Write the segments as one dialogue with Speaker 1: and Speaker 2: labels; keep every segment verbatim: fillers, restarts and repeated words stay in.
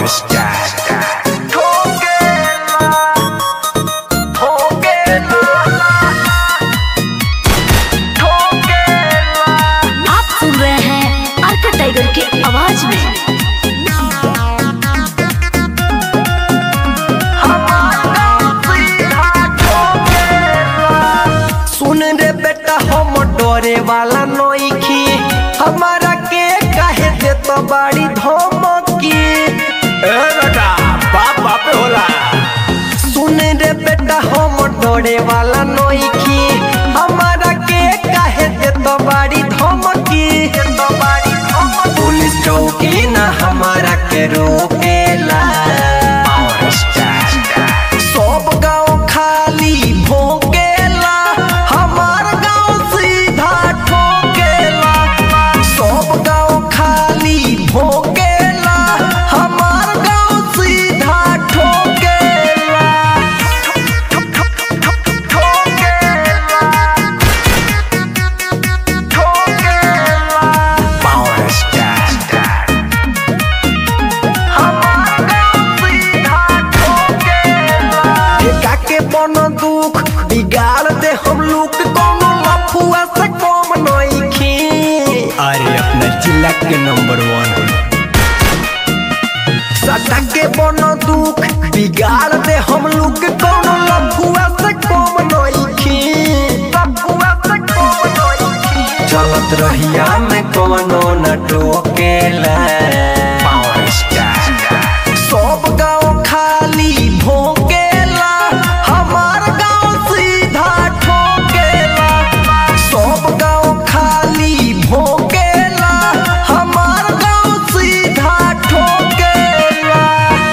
Speaker 1: आप सुन रहे हैं अर्का टाइगर की आवाज में।
Speaker 2: सुन रे बेटा हम डरे वाला नइखी, हमारा के काहे दे तो बड़ी धमकी।
Speaker 3: ए बेटा बाप बापे होला।
Speaker 2: सुन रे बेटा हम डरे वाला नइखी, हमारा के काहे दे तो बड़ी धमकी। पुलिस चौकी ना हमारा के रोकेला, सब गाँव खाली भोंकेला, हमार गाँव सीधा ठोकेला। सब गाँव खाली भोंकेला, हमार गाँव सीधा ठोकेला। ठेका के बन दुख बिगाड़ दे हम लोग, कोनो लफुआ से कम नइखी।
Speaker 3: अरे अपना जिला के नंबर वन।
Speaker 2: सटा के बन दुख बिगाड़ दे हम लोग, कोनो लफुआ से कम नइखी। लफुआ से कम नइखी। चलत रहिया में कोनो न टोकेला, सब गाँव खाली भोंकेला, हमार गाँव सीधा ठोकेला। सब गाँव खाली भोंकेला, हमार गाँव सीधा ठोकेला।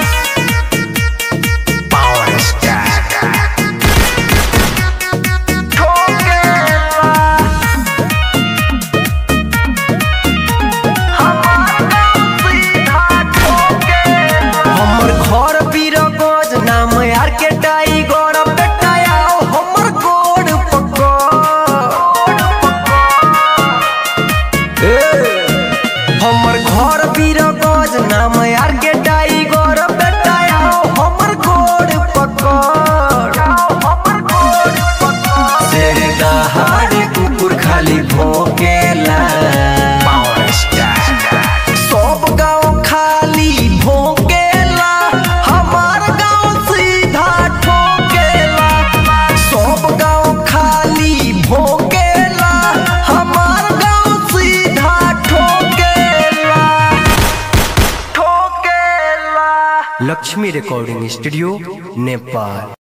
Speaker 2: हमर घर बीरगंज, नाम यार के टाइगर, बेटा आओ हमर गोड़ पकड़। हमर घर बीरगंज, नाम यार के टाइगर, बेटा आओ हमर गोड़ पकड़। शेर दहाड़ कुकुर खाली भोंकेला, सब गाँव खाली भोंकेला, हमार गाँव सीधा ठोकेला। सब गाँव खाली भोंकेला, हमार गाँव सीधा ठोकेला। ठोकेला। Lakshmi recording studio, Nepal.